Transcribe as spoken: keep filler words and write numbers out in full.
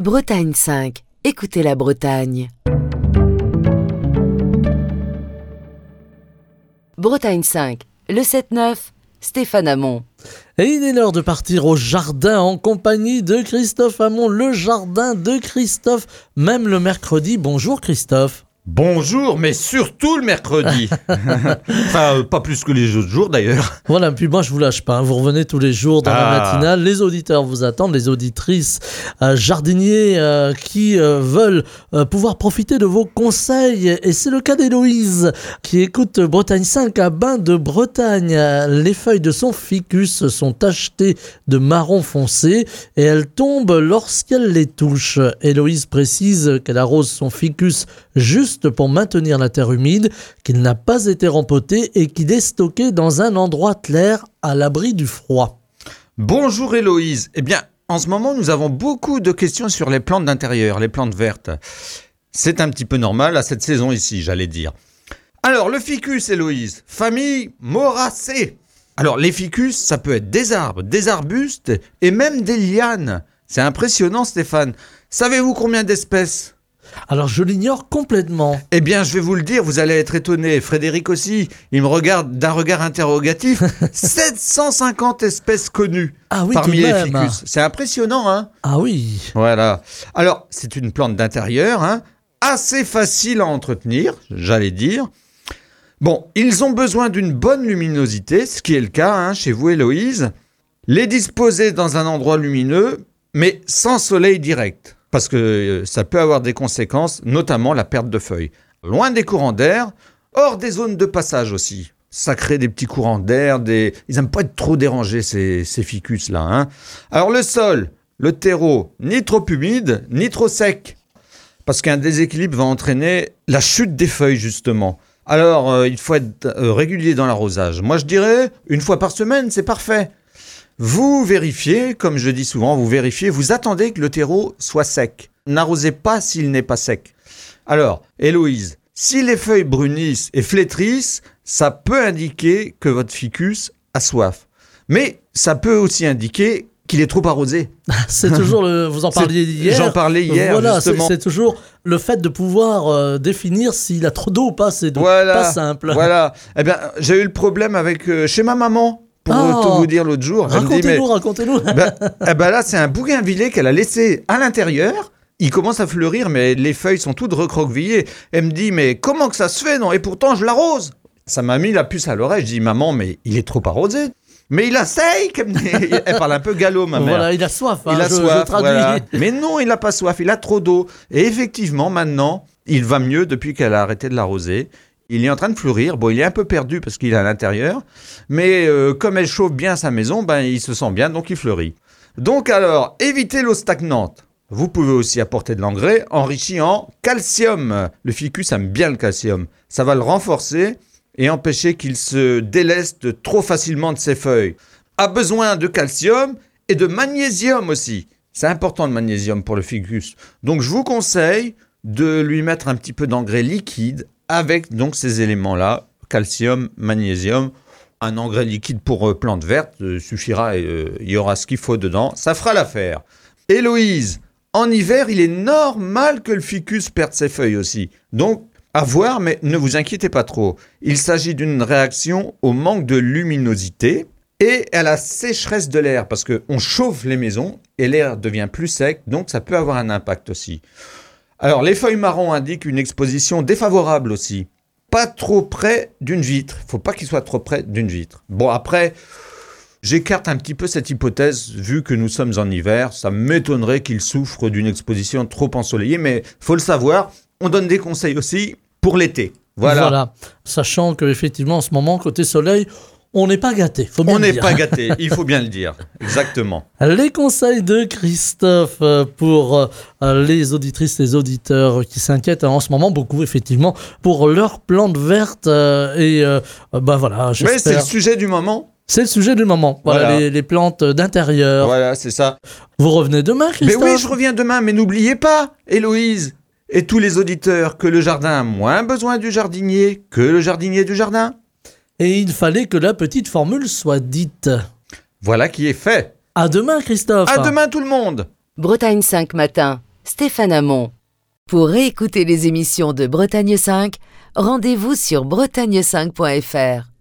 Bretagne cinq. Écoutez la Bretagne. Bretagne cinq. Le sept neuf. Stéphane Hamon. Et il est l'heure de partir au jardin en compagnie de Christophe Hamon, le jardin de Christophe, même le mercredi. Bonjour Christophe. Bonjour, mais surtout le mercredi. Enfin, euh, pas plus que les autres jours d'ailleurs. Voilà, puis moi je vous lâche pas, hein. Vous revenez tous les jours dans Ah. la matinale. Les auditeurs vous attendent, les auditrices, euh, jardiniers euh, qui euh, veulent euh, pouvoir profiter de vos conseils. Et c'est le cas d'Héloïse qui écoute Bretagne cinq à Bain de Bretagne. Les feuilles de son ficus sont tachetées de marron foncé et elles tombent lorsqu'elle les touche. Héloïse précise qu'elle arrose son ficus juste pour maintenir la terre humide, qu'il n'a pas été rempoté et qu'il est stocké dans un endroit clair à l'abri du froid. Bonjour Héloïse. Eh bien, en ce moment, nous avons beaucoup de questions sur les plantes d'intérieur, les plantes vertes. C'est un petit peu normal à cette saison ici, j'allais dire. Alors, le ficus, Héloïse, famille Moracées. Alors, les ficus, ça peut être des arbres, des arbustes et même des lianes. C'est impressionnant, Stéphane. Savez-vous combien d'espèces ? Alors je l'ignore complètement. Eh bien, je vais vous le dire, vous allez être étonné. Frédéric aussi, il me regarde d'un regard interrogatif. sept cent cinquante espèces connues Ah oui, parmi tout de les même. ficus. C'est impressionnant, hein ? Ah oui. Voilà. Alors, c'est une plante d'intérieur, hein, assez facile à entretenir, j'allais dire. Bon, ils ont besoin d'une bonne luminosité, ce qui est le cas hein, chez vous, Héloïse. Les disposer dans un endroit lumineux, mais sans soleil direct. Parce que ça peut avoir des conséquences, notamment la perte de feuilles. Loin des courants d'air, hors des zones de passage aussi. Ça crée des petits courants d'air, des... ils n'aiment pas être trop dérangés, ces, ces ficus-là. Hein. Alors le sol, le terreau, ni trop humide, ni trop sec. Parce qu'un déséquilibre va entraîner la chute des feuilles, justement. Alors, euh, il faut être euh, régulier dans l'arrosage. Moi, je dirais, une fois par semaine, c'est parfait. Vous vérifiez, comme je dis souvent, vous vérifiez, vous attendez que le terreau soit sec. N'arrosez pas s'il n'est pas sec. Alors, Héloïse, si les feuilles brunissent et flétrissent, ça peut indiquer que votre ficus a soif. Mais ça peut aussi indiquer qu'il est trop arrosé. C'est toujours le... Vous en parliez hier. J'en parlais hier, voilà, justement. C'est, c'est toujours le fait de pouvoir euh, définir s'il a trop d'eau ou pas. C'est donc voilà, pas simple. Voilà. Eh bien, j'ai eu le problème avec euh, chez ma maman. Pour oh, tout vous dire l'autre jour. Racontez-nous, dit, mais, racontez-nous. ben, eh ben là, c'est un bougainvillier qu'elle a laissé à l'intérieur. Il commence à fleurir, mais les feuilles sont toutes recroquevillées. Elle me dit, mais comment que ça se fait, non ? Et pourtant, je l'arrose. Ça m'a mis la puce à l'oreille. Je dis, maman, mais il est trop arrosé. Mais il essaye. Elle parle un peu galop, ma mère. Voilà, il a soif. Hein, il a je, soif, je traduis. voilà. Mais non, il n'a pas soif. Il a trop d'eau. Et effectivement, maintenant, il va mieux depuis qu'elle a arrêté de l'arroser. Il est en train de fleurir. Bon, il est un peu perdu parce qu'il est à l'intérieur. Mais euh, comme elle chauffe bien sa maison, ben, il se sent bien, donc il fleurit. Donc alors, évitez l'eau stagnante. Vous pouvez aussi apporter de l'engrais enrichi en calcium. Le ficus aime bien le calcium. Ça va le renforcer et empêcher qu'il se déleste trop facilement de ses feuilles. A besoin de calcium et de magnésium aussi. C'est important le magnésium pour le ficus. Donc je vous conseille de lui mettre un petit peu d'engrais liquide avec donc ces éléments-là, calcium, magnésium. Un engrais liquide pour euh, plantes vertes euh, suffira, il euh, y aura ce qu'il faut dedans, ça fera l'affaire. Héloïse, en hiver, il est normal que le ficus perde ses feuilles aussi. Donc, à voir, mais ne vous inquiétez pas trop. Il s'agit d'une réaction au manque de luminosité et à la sécheresse de l'air, parce qu'on chauffe les maisons et l'air devient plus sec, donc ça peut avoir un impact aussi. Alors, les feuilles marron indiquent une exposition défavorable aussi. Pas trop près d'une vitre. Il ne faut pas qu'il soit trop près d'une vitre. Bon, après, j'écarte un petit peu cette hypothèse, vu que nous sommes en hiver. Ça m'étonnerait qu'il souffre d'une exposition trop ensoleillée, mais il faut le savoir. On donne des conseils aussi pour l'été. Voilà. Voilà. Sachant qu'effectivement, en ce moment, côté soleil, on n'est pas gâté. Faut bien on le n'est dire. pas gâté, il faut bien le dire. Exactement. Les conseils de Christophe pour les auditrices, les auditeurs qui s'inquiètent en ce moment beaucoup, effectivement, pour leurs plantes vertes. Et euh, ben voilà, j'espère. Mais c'est le sujet du moment. C'est le sujet du moment. Voilà, voilà. Les, les plantes d'intérieur. Voilà, c'est ça. Vous revenez demain, Christophe ? Mais oui, je reviens demain, mais n'oubliez pas, Héloïse et tous les auditeurs, que le jardin a moins besoin du jardinier que le jardinier du jardin. Et il fallait que la petite formule soit dite. Voilà qui est fait. À demain, Christophe. À demain tout le monde. Bretagne cinq matin. Stéphane Hamon. Pour réécouter les émissions de Bretagne cinq, rendez-vous sur bretagne cinq point f r.